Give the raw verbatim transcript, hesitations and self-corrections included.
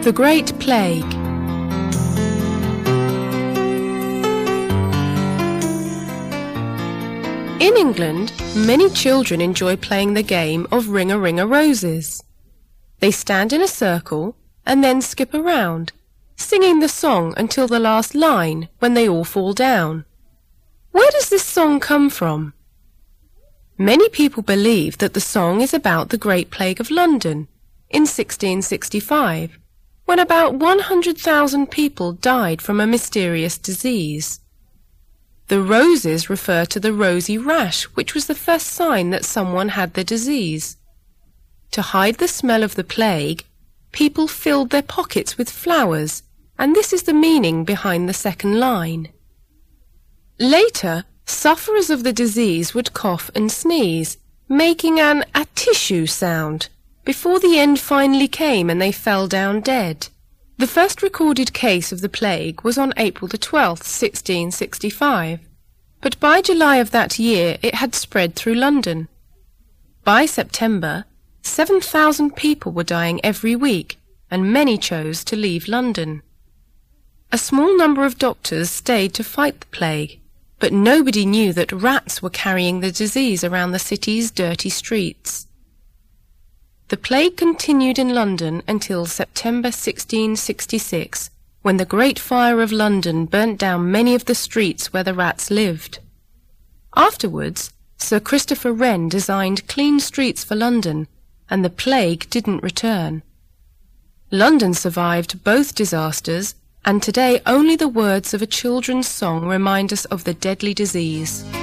The Great Plague. In England, many children enjoy playing the game of Ring-a-Ring-a-Roses. They stand in a circle and then skip around, singing the song until the last line, when they all fall down. Where does this song come from? Many people believe that the song is about the Great Plague of London in sixteen sixty-five, when about one hundred thousand people died from a mysterious disease. The roses refer to the rosy rash, which was the first sign that someone had the disease. To hide the smell of the plague, people filled their pockets with flowers, and this is the meaning behind the second line. Later, sufferers of the disease would cough and sneeze, making an a-tissue sound, before the end finally came and they fell down dead. The first recorded case of the plague was on April the twelfth, sixteen sixty-five, but by July of that year it had spread through London. By September, seven thousand people were dying every week, and many chose to leave London. A small number of doctors stayed to fight the plague, but nobody knew that rats were carrying the disease around the city's dirty streets. The plague continued in London until September sixteen sixty-six, when the Great Fire of London burnt down many of the streets where the rats lived. Afterwards, Sir Christopher Wren designed clean streets for London, and the plague didn't return. London survived both disasters, and today only the words of a children's song remind us of the deadly disease.